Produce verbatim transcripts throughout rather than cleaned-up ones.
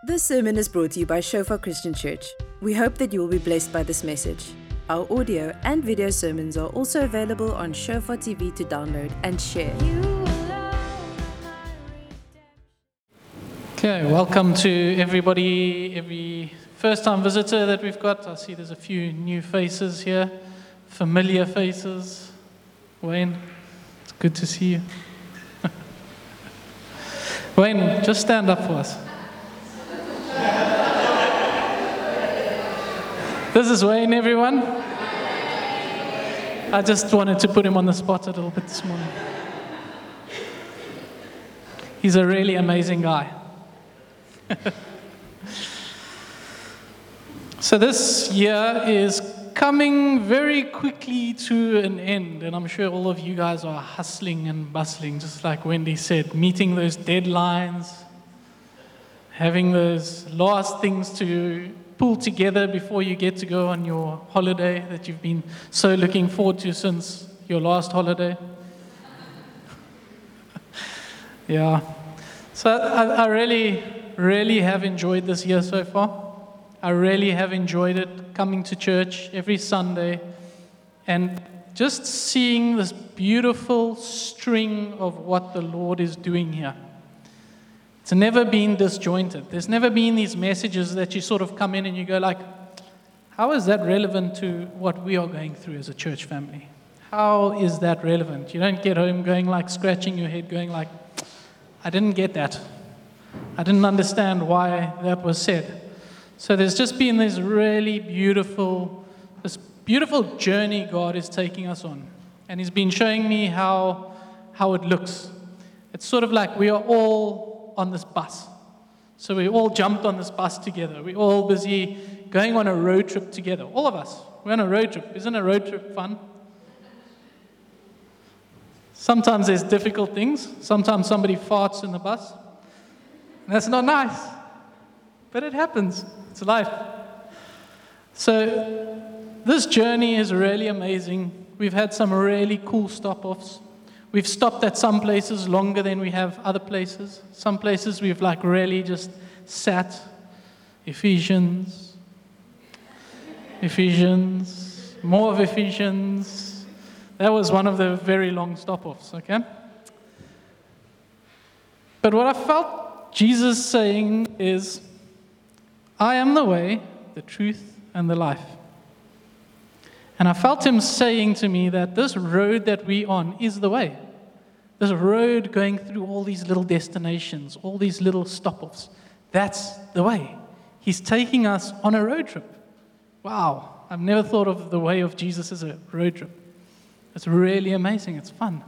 This sermon is brought to you by Shofar Christian Church. We hope that you will be blessed by this message. Our audio and video sermons are also available on Shofar T V to download and share. Okay, welcome to everybody, every first-time visitor that we've got. I see there's a few new faces here, familiar faces. Wayne, it's good to see you. Wayne, just stand up for us. This is Wayne, everyone. I just wanted to put him on the spot a little bit this morning. He's a really amazing guy. So this year is coming very quickly to an end, and I'm sure all of you guys are hustling and bustling, just like Wendy said, meeting those deadlines, having those last things to pull together before you get to go on your holiday that you've been so looking forward to since your last holiday. Yeah. So I, I really, really have enjoyed this year so far. I really have enjoyed it, coming to church every Sunday and just seeing this beautiful string of what the Lord is doing here. It's never been disjointed. There's never been these messages that you sort of come in and you go like, how is that relevant to what we are going through as a church family? How is that relevant? You don't get home going like, scratching your head, going like, I didn't get that. I didn't understand why that was said. So there's just been this really beautiful, this beautiful journey God is taking us on. And He's been showing me how, how it looks. It's sort of like we are all on this bus. So we all jumped on this bus together. We're all busy going on a road trip together. All of us. We're on a road trip. Isn't a road trip fun? Sometimes there's difficult things. Sometimes somebody farts in the bus. And that's not nice. But it happens. It's life. So this journey is really amazing. We've had some really cool stop-offs. We've stopped at some places longer than we have other places. Some places we've like really just sat. Ephesians. Ephesians. More of Ephesians. That was one of the very long stop-offs, okay? But what I felt Jesus saying is, I am the way, the truth, and the life. And I felt Him saying to me that this road that we're on is the way. This road going through all these little destinations, all these little stop-offs, that's the way. He's taking us on a road trip. Wow, I've never thought of the way of Jesus as a road trip. It's really amazing, it's fun.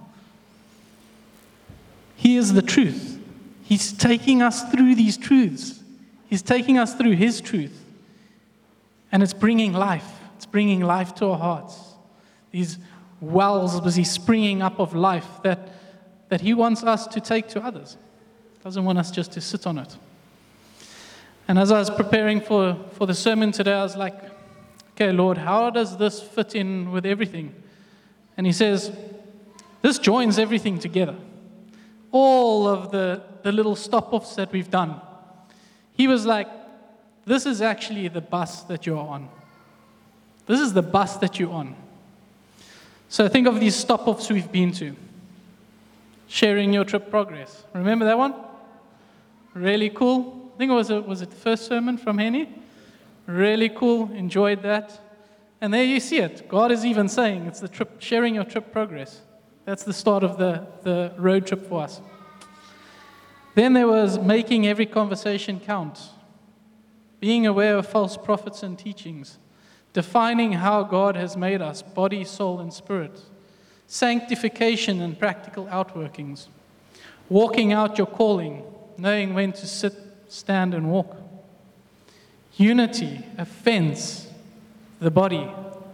He is the truth. He's taking us through these truths. He's taking us through His truth. And it's bringing life. It's bringing life to our hearts. These wells busy springing up of life that, that He wants us to take to others. He doesn't want us just to sit on it. And as I was preparing for, for the sermon today, I was like, okay, Lord, how does this fit in with everything? And He says, this joins everything together. All of the, the little stop-offs that we've done. He was like, this is actually the bus that you're on. This is the bus that you're on. So think of these stop-offs we've been to. Sharing your trip progress. Remember that one? Really cool. I think it was, a, was it the first sermon from Henny? Really cool. Enjoyed that. And there you see it. God is even saying it's the trip, sharing your trip progress. That's the start of the, the road trip for us. Then there was making every conversation count. Being aware of false prophets and teachings. Defining how God has made us, body, soul, and spirit. Sanctification and practical outworkings. Walking out your calling, knowing when to sit, stand, and walk. Unity, offense, the body.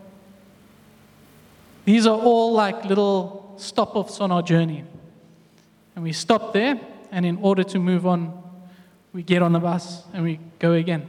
These are all like little stop-offs on our journey. And we stop there, and in order to move on, we get on the bus and we go again.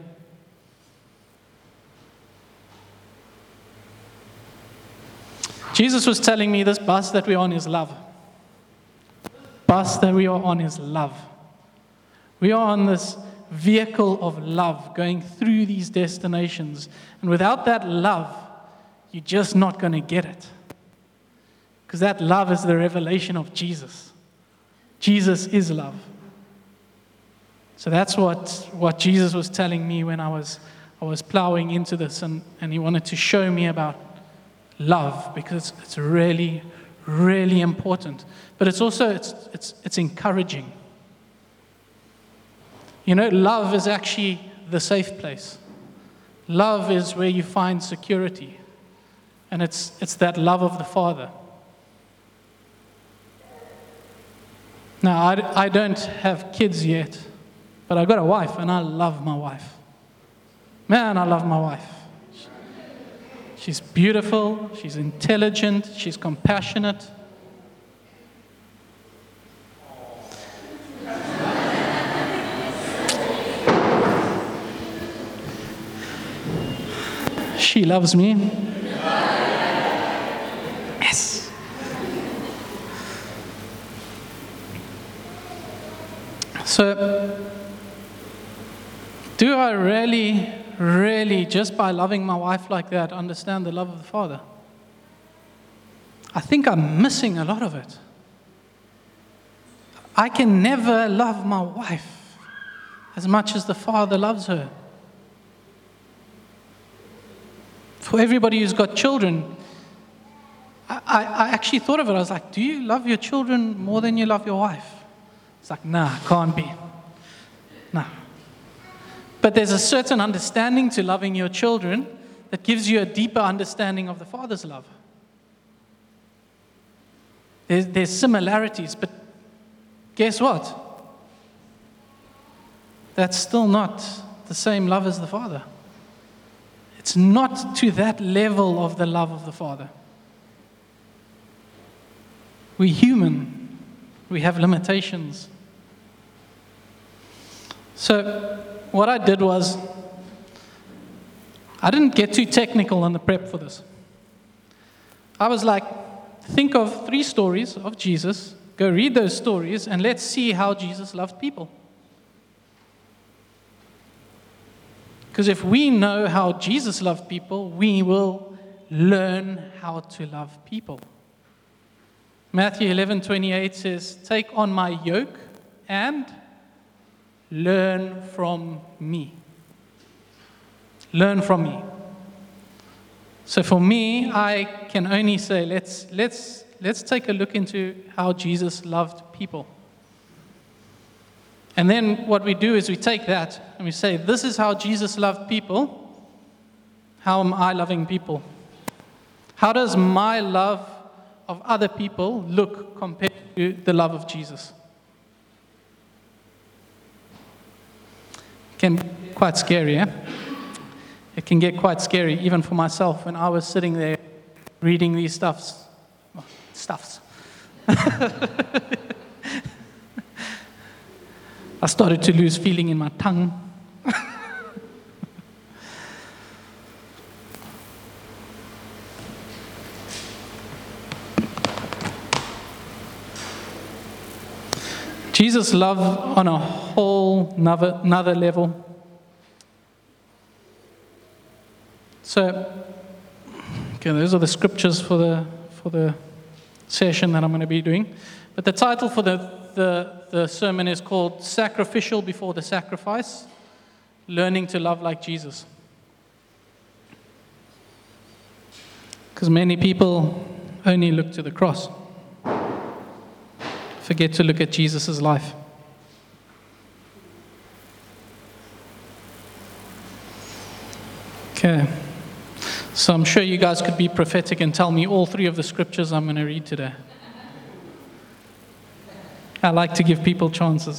Jesus was telling me this bus that we're on is love. Bus that we are on is love. We are on this vehicle of love going through these destinations. And without that love, you're just not going to get it. Because that love is the revelation of Jesus. Jesus is love. So that's what, what Jesus was telling me when I was I was plowing into this, and, and he wanted to show me about love, because it's really, really important. But it's also, it's it's it's encouraging. You know, love is actually the safe place. Love is where you find security. And it's it's that love of the Father. Now, I, I don't have kids yet, but I've got a wife, and I love my wife. Man, I love my wife. She's beautiful, she's intelligent, she's compassionate. She loves me. Yes. So, do I really, really, just by loving my wife like that, understand the love of the Father? I think I'm missing a lot of it. I can never love my wife as much as the Father loves her. For everybody who's got children, I, I, I actually thought of it. I was like, do you love your children more than you love your wife? It's like, nah, can't be. No. But there's a certain understanding to loving your children that gives you a deeper understanding of the Father's love. There's, there's similarities, but guess what? That's still not the same love as the Father. It's not to that level of the love of the Father. We're human. We have limitations. So what I did was, I didn't get too technical on the prep for this. I was like, think of three stories of Jesus, go read those stories, and let's see how Jesus loved people. Because if we know how Jesus loved people, we will learn how to love people. Matthew eleven twenty-eight says, take on my yoke and learn from me. Learn from me. So for me, I can only say, let's, let's, let's take a look into how Jesus loved people. And then what we do is we take that and we say, this is how Jesus loved people. How am I loving people? How does my love of other people look compared to the love of Jesus? It can get quite scary, eh? It can get quite scary, even for myself, when I was sitting there reading these stuffs. Stuffs. I started to lose feeling in my tongue. Jesus loved on a whole another, another level. So, okay, those are the scriptures for the for the session that I'm going to be doing. But the title for the, the, the sermon is called Sacrificial Before the Sacrifice, Learning to Love Like Jesus. Because many people only look to the cross. Forget to look at Jesus' life. Okay. So I'm sure you guys could be prophetic and tell me all three of the scriptures I'm going to read today. I like to give people chances.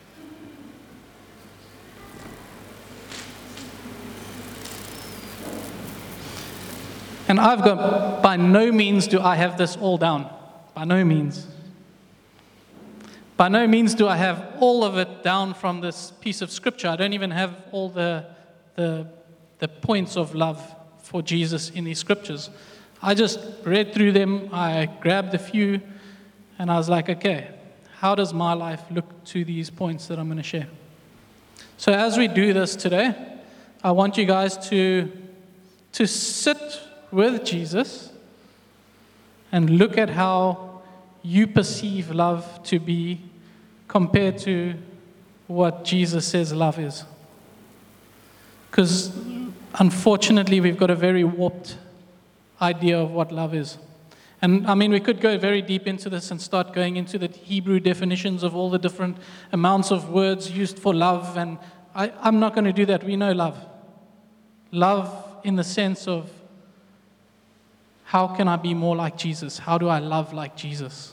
And I've got, by no means do I have this all down. By no means. By no means do I have all of it down from this piece of scripture. I don't even have all the, the, the points of love for Jesus in these scriptures. I just read through them, I grabbed a few, and I was like, okay, how does my life look to these points that I'm going to share? So as we do this today, I want you guys to, to sit with Jesus and look at how you perceive love to be compared to what Jesus says love is. Because unfortunately, we've got a very warped idea of what love is. And I mean, we could go very deep into this and start going into the Hebrew definitions of all the different amounts of words used for love. And I, I'm not going to do that. We know love. Love in the sense of, how can I be more like Jesus? How do I love like Jesus?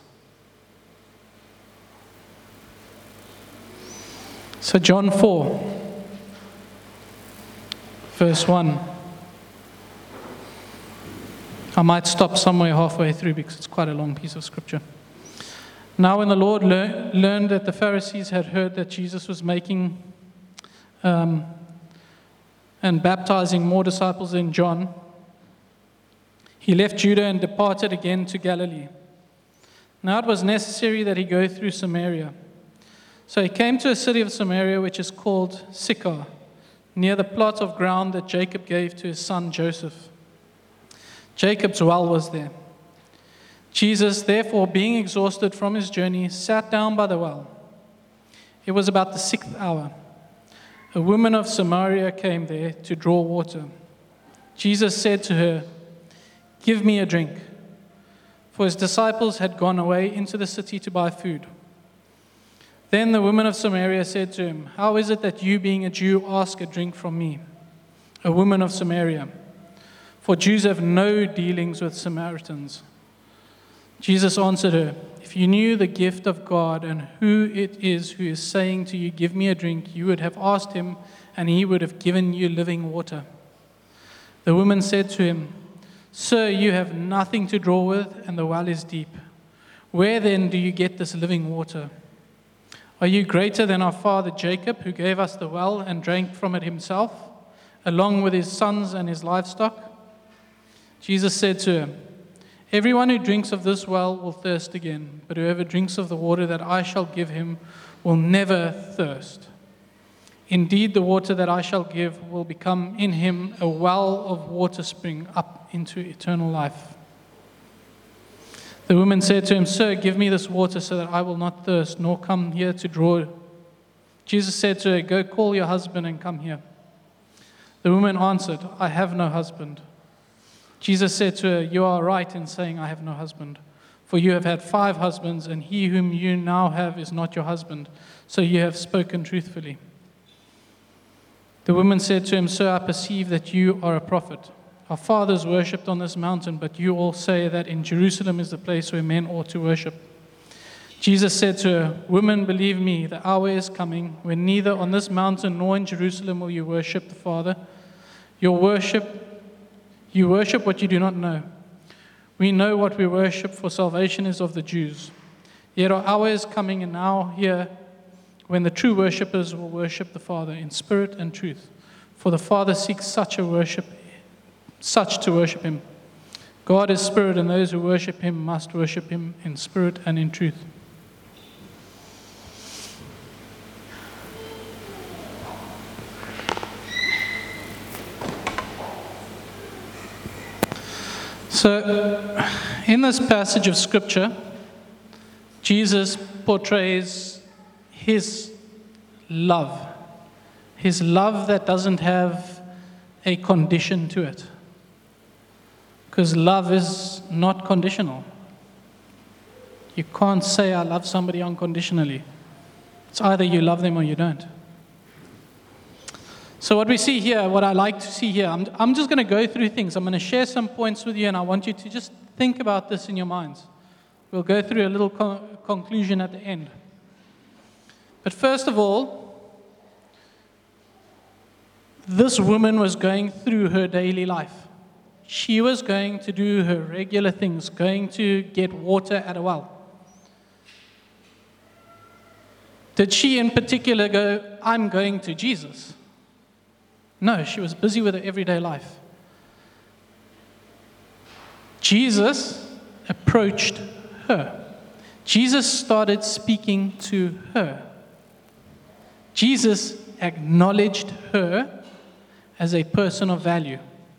So John four, verse one. I might stop somewhere halfway through because it's quite a long piece of scripture. Now when the Lord lear- learned that the Pharisees had heard that Jesus was making um, and baptizing more disciples than John, he left Judah and departed again to Galilee. Now it was necessary that he go through Samaria. So he came to a city of Samaria which is called Sychar, near the plot of ground that Jacob gave to his son Joseph. Jacob's well was there. Jesus, therefore, being exhausted from his journey, sat down by the well. It was about the sixth hour. A woman of Samaria came there to draw water. Jesus said to her, "Give me a drink." For his disciples had gone away into the city to buy food. Then the woman of Samaria said to him, "How is it that you, being a Jew, ask a drink from me, a woman of Samaria? For Jews have no dealings with Samaritans." Jesus answered her, "If you knew the gift of God and who it is who is saying to you, 'Give me a drink,' you would have asked him, and he would have given you living water." The woman said to him, "Sir, you have nothing to draw with, and the well is deep. Where then do you get this living water? Are you greater than our father Jacob, who gave us the well and drank from it himself, along with his sons and his livestock?" Jesus said to her, "Everyone who drinks of this well will thirst again, but whoever drinks of the water that I shall give him will never thirst. Indeed, the water that I shall give will become in him a well of water spring up into eternal life." The woman said to him, "Sir, give me this water so that I will not thirst, nor come here to draw." Jesus said to her, "Go call your husband and come here." The woman answered, "I have no husband." Jesus said to her, "You are right in saying, 'I have no husband,' for you have had five husbands, and he whom you now have is not your husband, so you have spoken truthfully." The woman said to him, "Sir, I perceive that you are a prophet. Our fathers worshipped on this mountain, but you all say that in Jerusalem is the place where men ought to worship." Jesus said to her, "Woman, believe me, the hour is coming when neither on this mountain nor in Jerusalem will you worship the Father. Your worship You worship what you do not know. We know what we worship, for salvation is of the Jews. Yet our hour is coming, and now here, when the true worshippers will worship the Father in spirit and truth. For the Father seeks such a worship, such to worship him. God is spirit, and those who worship him must worship him in spirit and in truth." So, in this passage of Scripture, Jesus portrays his love. His love that doesn't have a condition to it. Because love is not conditional. You can't say, "I love somebody unconditionally." It's either you love them or you don't. So what we see here, what I like to see here, I'm, I'm just going to go through things. I'm going to share some points with you, and I want you to just think about this in your minds. We'll go through a little co- conclusion at the end. But first of all, this woman was going through her daily life. She was going to do her regular things, going to get water at a well. Did she in particular go, "I'm going to Jesus"? No, she was busy with her everyday life. Jesus approached her. Jesus started speaking to her. Jesus acknowledged her as a person of value.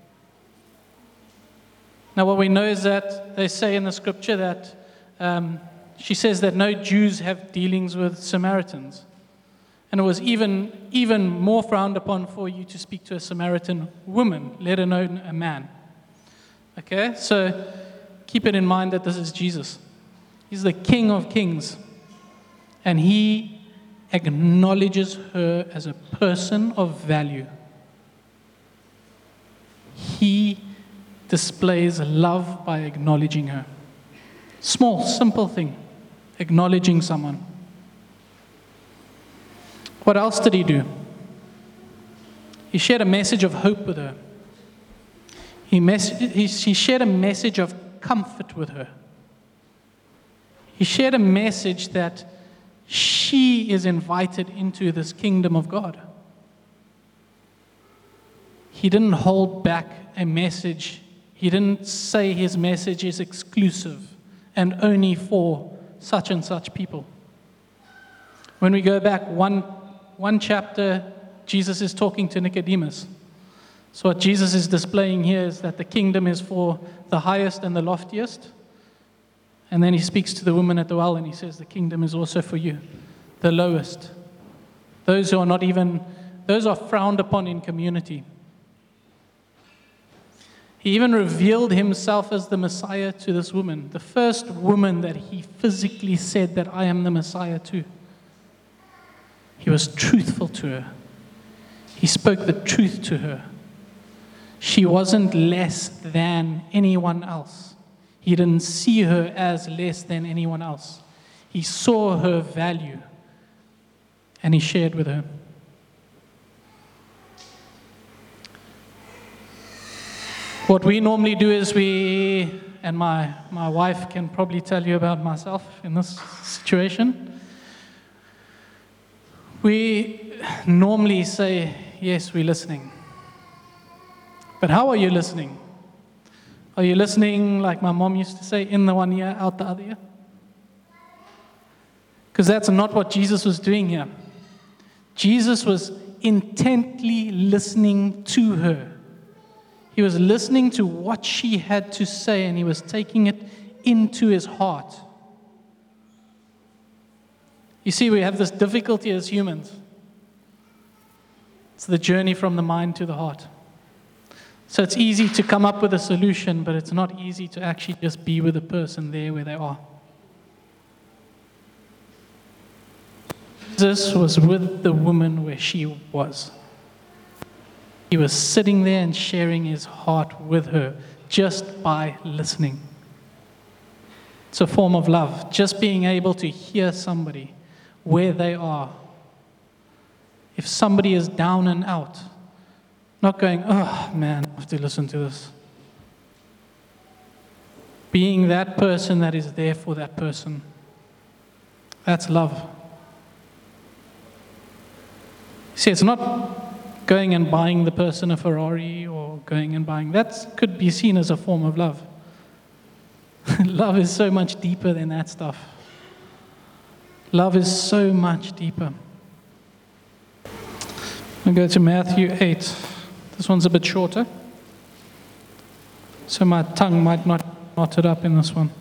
Now, what we know is that they say in the scripture that um, she says that no Jews have dealings with Samaritans. And it was even, even more frowned upon for you to speak to a Samaritan woman, let alone a man. Okay, so keep it in mind that this is Jesus. He's the King of Kings. And he acknowledges her as a person of value. He displays love by acknowledging her. Small, simple thing, acknowledging someone. What else did he do? He shared a message of hope with her. He, mes- he, he shared a message of comfort with her. He shared a message that she is invited into this kingdom of God. He didn't hold back a message. He didn't say his message is exclusive and only for such and such people. When we go back one, one chapter, Jesus is talking to Nicodemus. So what Jesus is displaying here is that the kingdom is for the highest and the loftiest. And then he speaks to the woman at the well and he says, the kingdom is also for you, the lowest. Those who are not even, those are frowned upon in community. He even revealed himself as the Messiah to this woman, the first woman that he physically said that I am the Messiah to. He was truthful to her. He spoke the truth to her. She wasn't less than anyone else. He didn't see her as less than anyone else. He saw her value, and he shared with her. What we normally do is we, and my, my wife can probably tell you about myself in this situation, we normally say, yes, we're listening. But how are you listening? Are you listening, like my mom used to say, in the one ear, out the other ear? Because that's not what Jesus was doing here. Jesus was intently listening to her. He was listening to what she had to say, and he was taking it into his heart. You see, we have this difficulty as humans. It's the journey from the mind to the heart. So it's easy to come up with a solution, but it's not easy to actually just be with the person there where they are. Jesus was with the woman where she was. He was sitting there and sharing his heart with her just by listening. It's a form of love, just being able to hear somebody where they are. If somebody is down and out, not going, oh man, I have to listen to this. Being that person that is there for that person. That's love. See, it's not going and buying the person a Ferrari or going and buying. That could be seen as a form of love. Love is so much deeper than that stuff. Love is so much deeper. I'll go to Matthew eight. This one's a bit shorter, so my tongue might not knot it up in this one.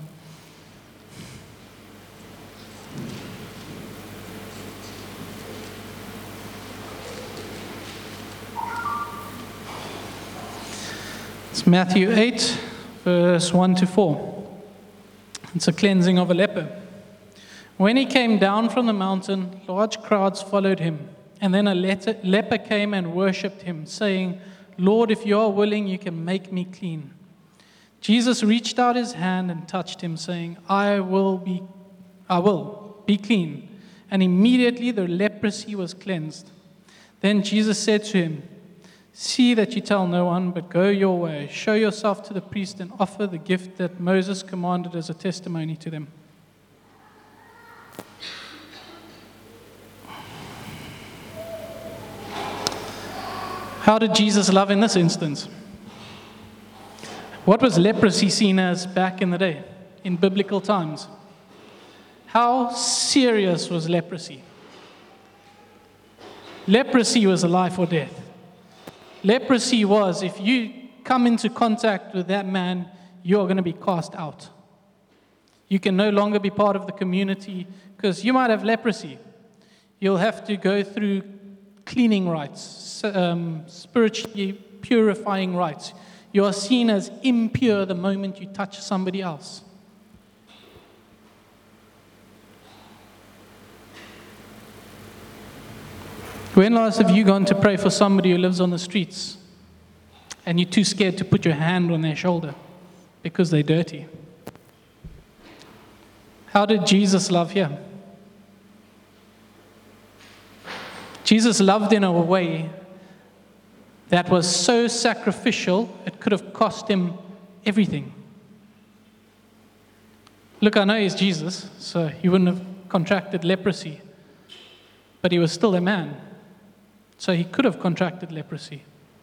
It's Matthew eight, verse one to four. It's a cleansing of a leper. When he came down from the mountain, large crowds followed him. And then a leper came and worshipped him, saying, Lord, if you are willing, you can make me clean. Jesus reached out his hand and touched him, saying, I will be, I will be clean. And immediately the leprosy was cleansed. Then Jesus said to him, see that you tell no one, but go your way. Show yourself to the priest and offer the gift that Moses commanded as a testimony to them. How did Jesus love in this instance? What was leprosy seen as back in the day, in biblical times? How serious was leprosy? Leprosy was a life or death. Leprosy was, if you come into contact with that man, you are going to be cast out. You can no longer be part of the community because you might have leprosy. You'll have to go through cleaning rites, um, spiritually purifying rites. You are seen as impure the moment you touch somebody else. When last have you gone to pray for somebody who lives on the streets and you're too scared to put your hand on their shoulder because they're dirty? How did Jesus love here? Jesus loved in a way that was so sacrificial, it could have cost him everything. Look, I know he's Jesus, so he wouldn't have contracted leprosy, but he was still a man. So he could have contracted leprosy.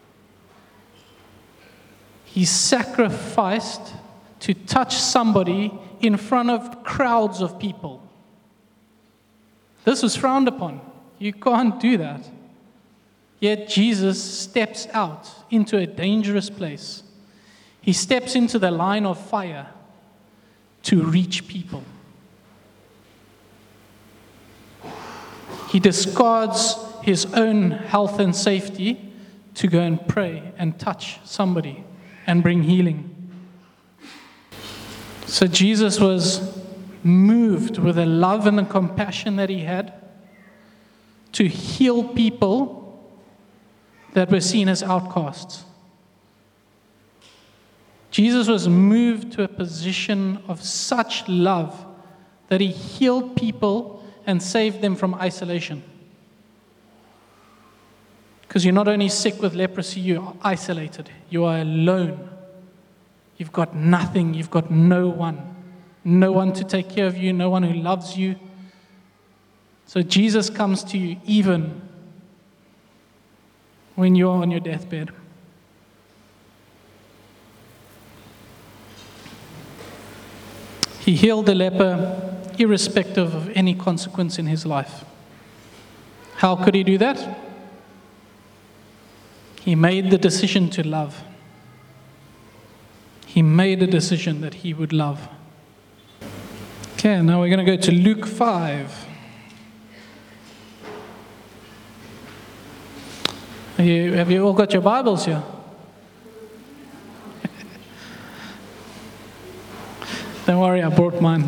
He sacrificed to touch somebody in front of crowds of people. This was frowned upon. You can't do that. Yet Jesus steps out into a dangerous place. He steps into the line of fire to reach people. He discards his own health and safety to go and pray and touch somebody and bring healing. So Jesus was moved with the love and the compassion that he had to heal people that were seen as outcasts. Jesus was moved to a position of such love that he healed people and saved them from isolation. Because you're not only sick with leprosy, you are isolated. You are alone. You've got nothing. You've got no one. No one to take care of you. No one who loves you. So Jesus comes to you even when you're on your deathbed. He healed the leper irrespective of any consequence in his life. How could he do that? He made the decision to love. He made a decision that he would love. Okay, now we're going to go to Luke five. Are you, have you all got your Bibles here? Don't worry, I brought mine.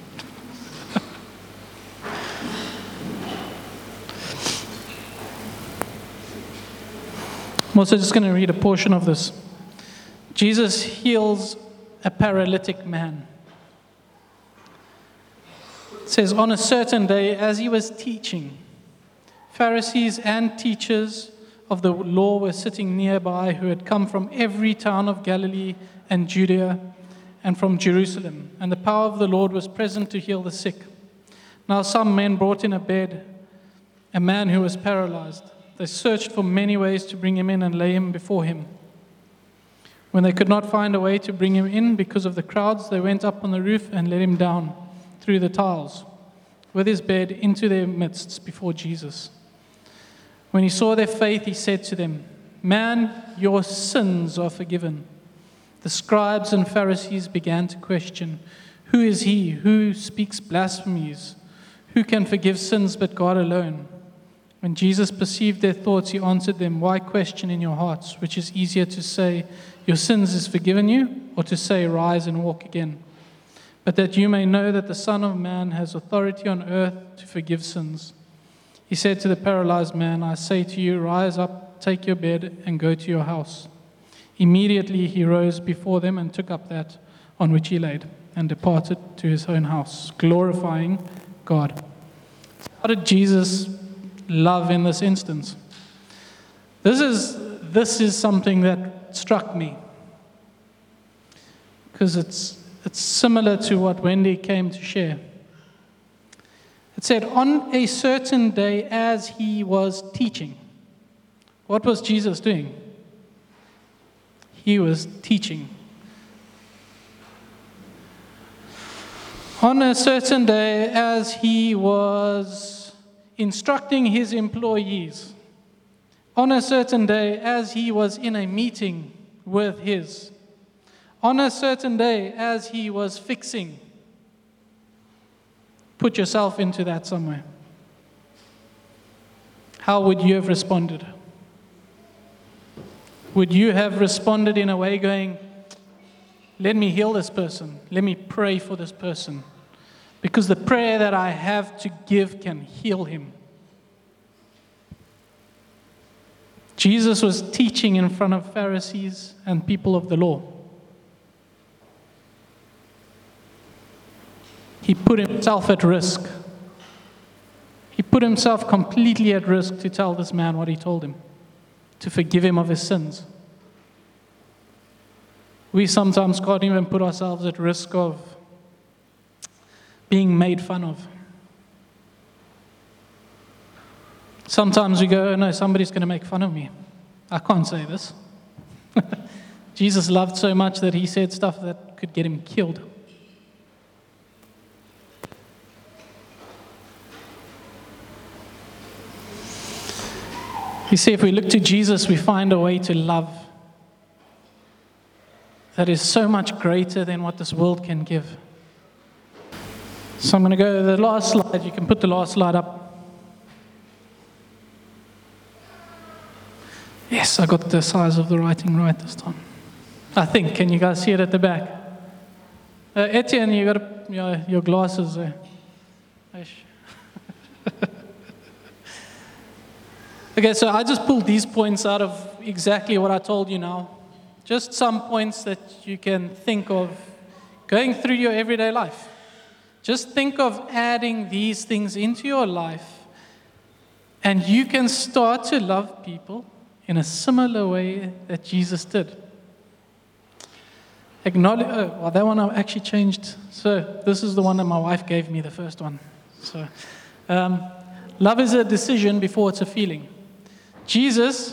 I'm also just going to read a portion of this. Jesus heals a paralytic man. It says, on a certain day, as he was teaching, Pharisees and teachers of the law were sitting nearby who had come from every town of Galilee and Judea and from Jerusalem. And the power of the Lord was present to heal the sick. Now some men brought in a bed a man who was paralyzed. They searched for many ways to bring him in and lay him before him. When they could not find a way to bring him in because of the crowds, they went up on the roof and let him down through the tiles with his bed into their midst before Jesus. When he saw their faith, he said to them, "Man, your sins are forgiven." The scribes and Pharisees began to question, "Who is he who speaks blasphemies? Who can forgive sins but God alone?" When Jesus perceived their thoughts, he answered them, "Why question in your hearts? Which is easier to say, 'Your sins is forgiven you,' or to say, 'Rise and walk again'? But that you may know that the Son of Man has authority on earth to forgive sins." He said to the paralyzed man, "I say to you, rise up, take your bed, and go to your house." Immediately he rose before them and took up that on which he laid, and departed to his own house, glorifying God. How did Jesus love in this instance? This is this is something that struck me, because it's it's similar to what Wendy came to share. It said, on a certain day as he was teaching. What was Jesus doing? He was teaching. On a certain day as he was instructing his employees. On a certain day, as he was in a meeting with his, on a certain day, as he was fixing, put yourself into that somewhere. How would you have responded? Would you have responded in a way going, let me heal this person, let me pray for this person, because the prayer that I have to give can heal him? Jesus was teaching in front of Pharisees and people of the law. He put himself at risk. He put himself completely at risk to tell this man what he told him, to forgive him of his sins. We sometimes can't even put ourselves at risk of being made fun of. Sometimes we go, oh no, somebody's going to make fun of me. I can't say this. Jesus loved so much that he said stuff that could get him killed. You see, if we look to Jesus, we find a way to love that is so much greater than what this world can give. So I'm going to go to the last slide. You can put the last slide up. Yes, I got the size of the writing right this time. I think. Can you guys see it at the back? Uh, Etienne, you got a, your, your glasses there. Okay, so I just pulled these points out of exactly what I told you now. Just some points that you can think of going through your everyday life. Just think of adding these things into your life, and you can start to love people in a similar way that Jesus did. Acknowledge, oh, well, that one I actually changed. So this is the one that my wife gave me, the first one. So, um, love is a decision before it's a feeling. Jesus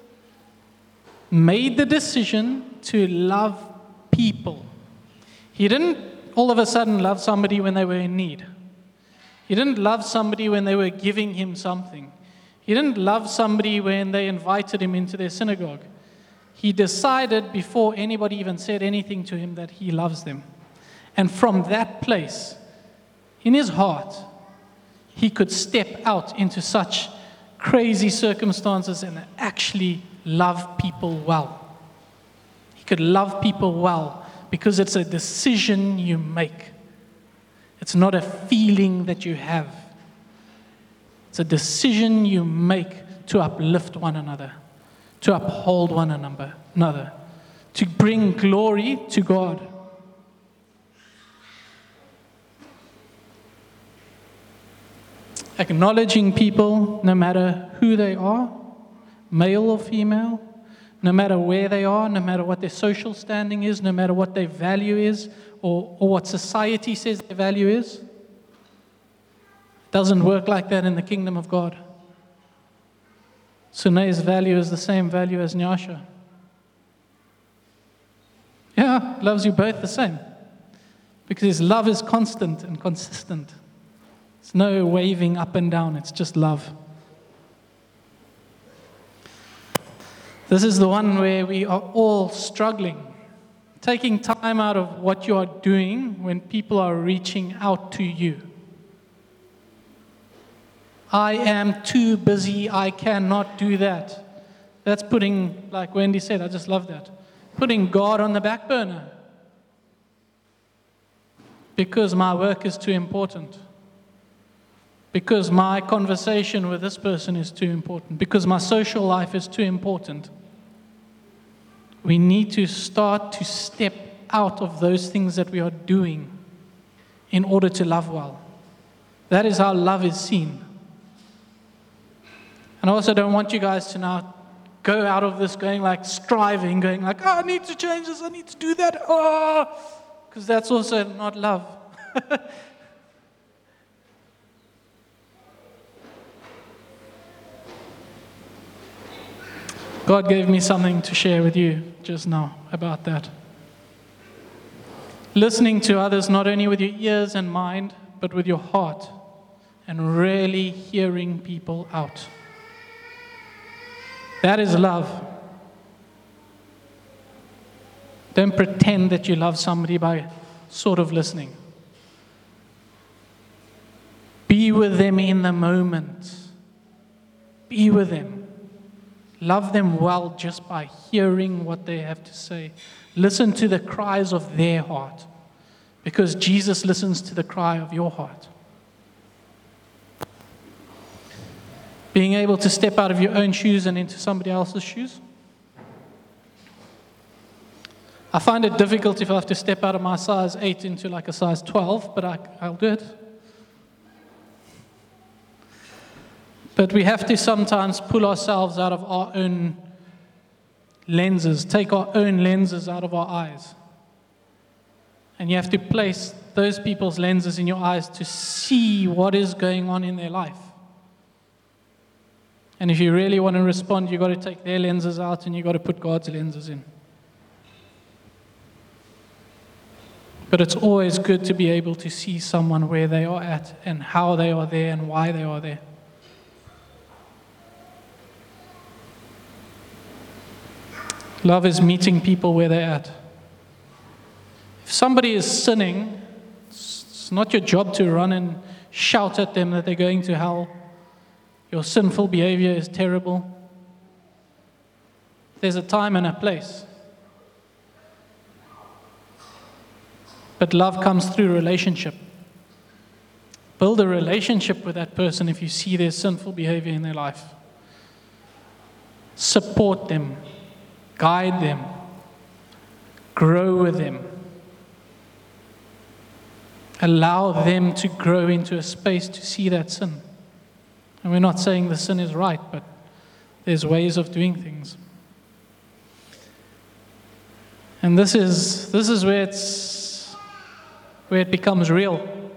made the decision to love people. He didn't all of a sudden love somebody when they were in need. He didn't love somebody when they were giving him something. He didn't love somebody when they invited him into their synagogue. He decided before anybody even said anything to him that he loves them. And from that place, in his heart, he could step out into such crazy circumstances and actually love people well. He could love people well because it's a decision you make. It's not a feeling that you have. It's a decision you make to uplift one another, to uphold one another, to bring glory to God. Acknowledging people, no matter who they are, male or female, no matter where they are, no matter what their social standing is, no matter what their value is, or, or what society says their value is. It doesn't work like that in the kingdom of God. Sune's value is the same value as Nyasha. Yeah, loves you both the same. Because his love is constant and consistent. It's no waving up and down, it's just love. This is the one where we are all struggling. Taking time out of what you are doing when people are reaching out to you. I am too busy, I cannot do that. That's putting, like Wendy said, I just love that. Putting God on the back burner. Because my work is too important. Because my conversation with this person is too important. Because my social life is too important. We need to start to step out of those things that we are doing in order to love well. That is how love is seen. And I also don't want you guys to now go out of this going like striving, going like, oh, I need to change this, I need to do that. Oh, because that's also not love. God gave me something to share with you just now about that. Listening to others not only with your ears and mind, but with your heart, and really hearing people out. That is love. Don't pretend that you love somebody by sort of listening. Be with them in the moment. Be with them. Love them well just by hearing what they have to say. Listen to the cries of their heart, because Jesus listens to the cry of your heart. Being able to step out of your own shoes and into somebody else's shoes. I find it difficult if I have to step out of my size eight into like a size twelve, but I, I'll do it. But we have to sometimes pull ourselves out of our own lenses, take our own lenses out of our eyes. And you have to place those people's lenses in your eyes to see what is going on in their life. And if you really want to respond, you've got to take their lenses out and you've got to put God's lenses in. But it's always good to be able to see someone where they are at and how they are there and why they are there. Love is meeting people where they're at. If somebody is sinning, it's not your job to run and shout at them that they're going to hell. Your sinful behavior is terrible. There's a time and a place. But love comes through relationship. Build a relationship with that person if you see their sinful behavior in their life. Support them. Guide them. Grow with them. Allow them to grow into a space to see that sin. And we're not saying the sin is right, but there's ways of doing things. And this is this is where it's where it becomes real.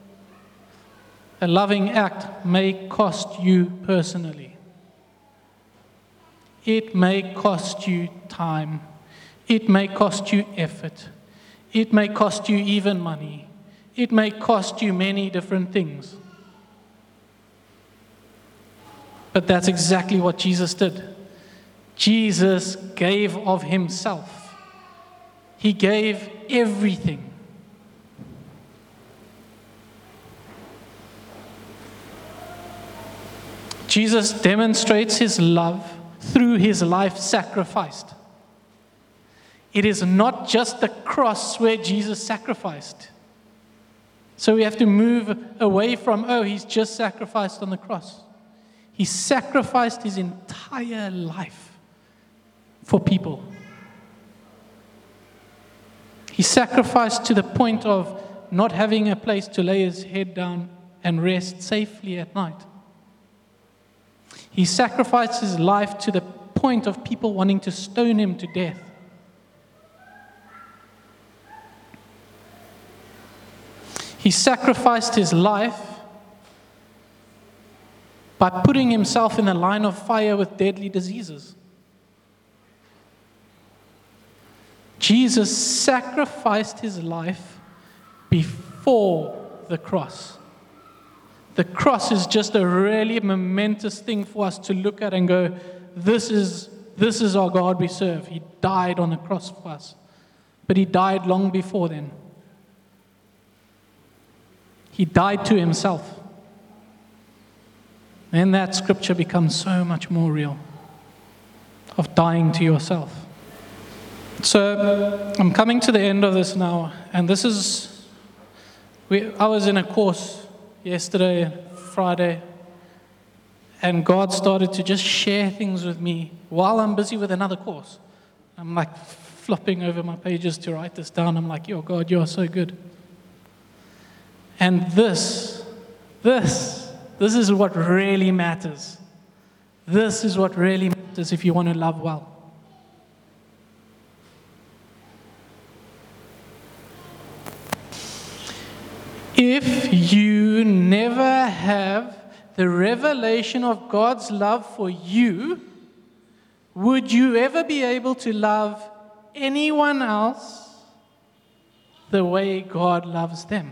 A loving act may cost you personally. It may cost you time. It may cost you effort. It may cost you even money. It may cost you many different things. But that's exactly what Jesus did. Jesus gave of himself. He gave everything. Jesus demonstrates his love through his life sacrificed. It is not just the cross where Jesus sacrificed. So we have to move away from, oh, he's just sacrificed on the cross. He sacrificed his entire life for people. He sacrificed to the point of not having a place to lay his head down and rest safely at night. He sacrificed his life to the point of people wanting to stone him to death. He sacrificed his life by putting himself in the line of fire with deadly diseases. Jesus sacrificed his life before the cross. The cross is just a really momentous thing for us to look at and go, this is, this is our God we serve. He died on the cross for us. But he died long before then. He died to himself. And that scripture becomes so much more real, of dying to yourself. So I'm coming to the end of this now, and this is, we, I was in a course yesterday, Friday, and God started to just share things with me while I'm busy with another course. I'm like flopping over my pages to write this down. I'm like, yo, God, you are so good. And this, this, this is what really matters. This is what really matters if you want to love well. If you never have the revelation of God's love for you, would you ever be able to love anyone else the way God loves them?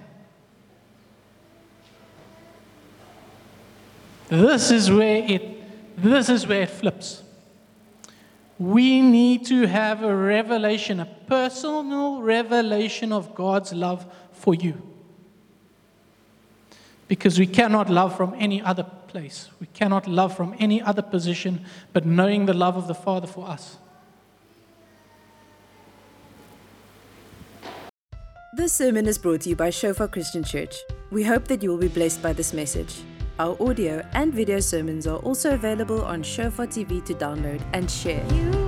This is where it, this is where it flips. We need to have a revelation, a personal revelation of God's love for you. Because we cannot love from any other place. We cannot love from any other position but knowing the love of the Father for us. This sermon is brought to you by Shofar Christian Church. We hope that you will be blessed by this message. Our audio and video sermons are also available on Shofar T V to download and share.